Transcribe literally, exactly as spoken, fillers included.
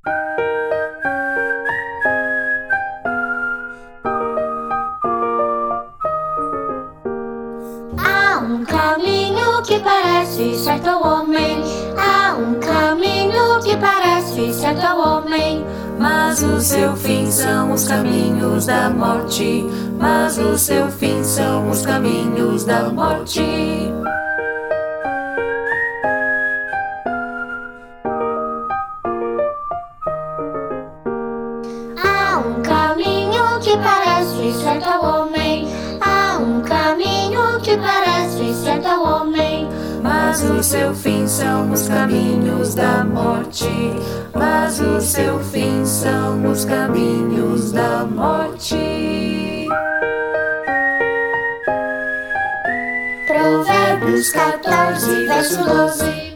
Há um caminho que parece certo ao homem, há um caminho que parece certo ao homem, mas o seu fim são os caminhos da morte, mas o seu fim são os caminhos da morte. Há um caminho que parece certo ao homem, há um caminho que parece certo ao homem, mas o seu fim são os caminhos da morte, mas o seu fim são os caminhos da morte. Provérbios quatorze, verso doze.